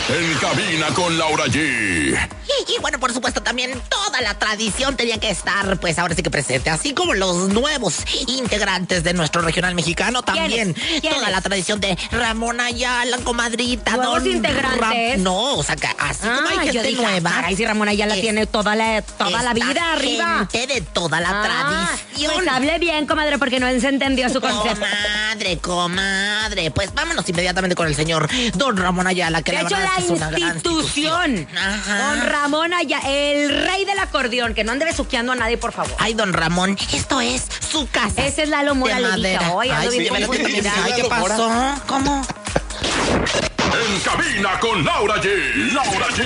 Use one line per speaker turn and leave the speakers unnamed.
En cabina con Laura G.
Y bueno, por supuesto, también toda la tradición tenía que estar, pues ahora sí que presente. Así como los nuevos integrantes de nuestro regional mexicano, también toda la tradición de Ramón Ayala, comadrita.
¿Nuevos integrantes?
No, o sea, que así como hay gente nueva.
Ay, si Ramón Ayala tiene toda la vida arriba.
Gente de toda la tradición.
Pues hable bien, comadre, porque no se entendió su concepto.
Comadre. Pues vámonos inmediatamente con el señor Don Ramón Ayala, que
de
la
hecho,
verdad
la
es una gran institución.
Don Ramón Ayala, el rey del acordeón, que no ande besuqueando a nadie, por favor.
Ay, don Ramón, esto es su casa.
Ese es Lalo Mora, le dije.
Ay, ¿qué pasó? ¿Cómo?
En cabina con Laura G.